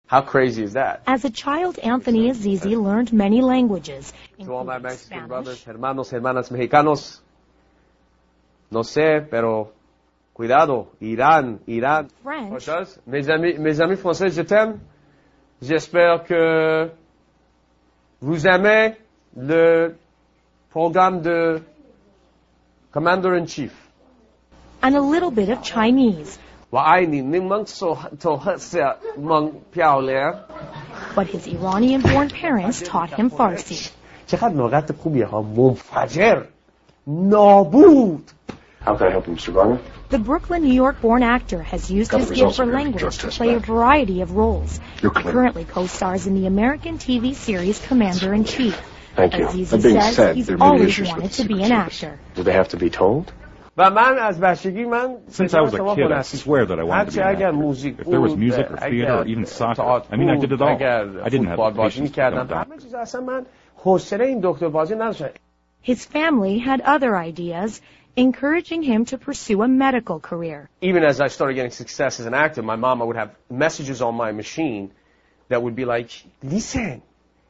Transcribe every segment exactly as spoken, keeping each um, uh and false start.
How crazy is that? As a child, Anthony Azizi learned many languages, To all my including Mexican Spanish, brothers, hermanos, hermanas mexicanos, no sé, pero cuidado, Irán, Irán. French, Autre chose? Mes amis, mes amis français, je t'aime. J'espère que vous aimez le programme de Commander-in-Chief. and a little bit of Chinese. 我爱你，你们所所喝下梦漂亮。 But his Iranian-born parents taught him Farsi. چقدر لغت خوبیه ها، منفجر، نابود. How can I help you, Mister Garner? The Brooklyn, New York-born actor has used Got his the gift results for of your language drug to test play a back. variety of roles. You're He clear. currently co-stars in the American T V series Commander-in-Chief. Thank you. Azizi That being says said, he's there may be always issues with wanted the to be Secret an Service. actor. Do they have to be told? و من از بچگی من Since I was a kid, I swear that I wanted to be an اگر actor. موزیک If there was بود، music or theater or اگر even soccer, تئاتر I mean, I did it بود، all. اگر I didn't have فوتبال the بازی patience to می‌کردم. become a همه چیز اصلا من حوصله این دکتر بازی نداشتم. His family had other ideas, encouraging him to pursue a medical career. Even as I started getting success as an actor, my mama would have messages on my machine that would be like, listen,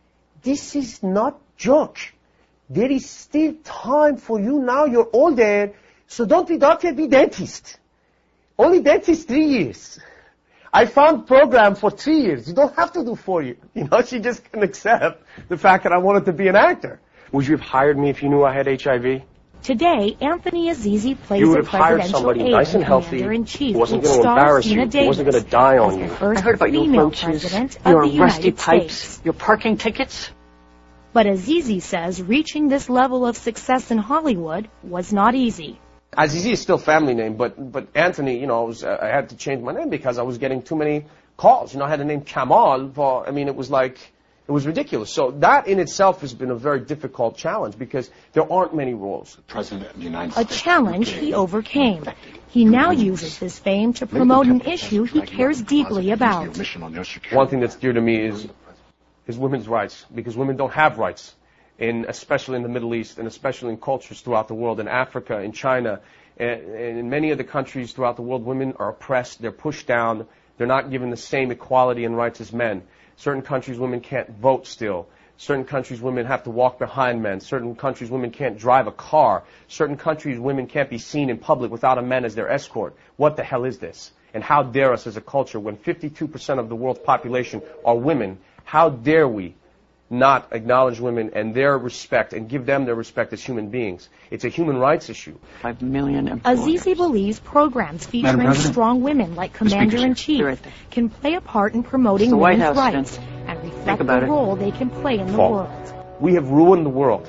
this is not joke. There is still time for you now. You're older, so don't be doctor, be dentist. Only dentist three years. I found program for three years. You don't have to do four years. You know, she just couldn't accept the fact that I wanted to be an actor. Would you have hired me if you knew I had H I V? Today, Anthony Azizi plays You would a have hired presidential somebody aide nice and and healthy, commander-in-chief who wasn't with going to star embarrass Sina you, who Davis wasn't going to die as on the you. first I heard about your female roaches, president your of the rusty United pipes, States. your parking tickets. But Azizi says reaching this level of success in Hollywood was not easy. Azizi is still family name, but but Anthony, you know, I, was, uh, I had to change my name because I was getting too many calls. You know, I had the name Kamal. For, I mean, it was like, it was ridiculous. So that in itself has been a very difficult challenge because there aren't many roles. President of the United A States. challenge he overcame. He now uses this fame to promote an issue he cares deeply about. One thing that's dear to me is is women's rights, because women don't have rights, in especially in the Middle East and especially in cultures throughout the world, in Africa, in China, and, and in many of the countries throughout the world, women are oppressed, they're pushed down, they're not given the same equality and rights as men. Certain countries, women can't vote still. Certain countries, women have to walk behind men. Certain countries, women can't drive a car. Certain countries, women can't be seen in public without a man as their escort. What the hell is this? And how dare us as a culture, when fifty-two percent of the world's population are women, how dare we not acknowledge women and their respect and give them their respect as human beings? It's a human rights issue. Five million employers. Azizi believes programs featuring strong women like Commander-in-Chief Right there. can play a part in promoting It's the White women's House, rights Vince. and reflect Think the about it. role they can play in the Fault. world. We have ruined the world.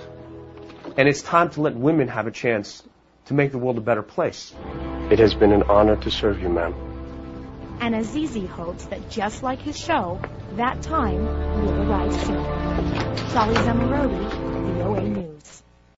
And it's time to let women have a chance to make the world a better place. It has been an honor to serve you, ma'am. And Azizi hopes that just like his show, that time will arrive soon. Shali Zamarodi,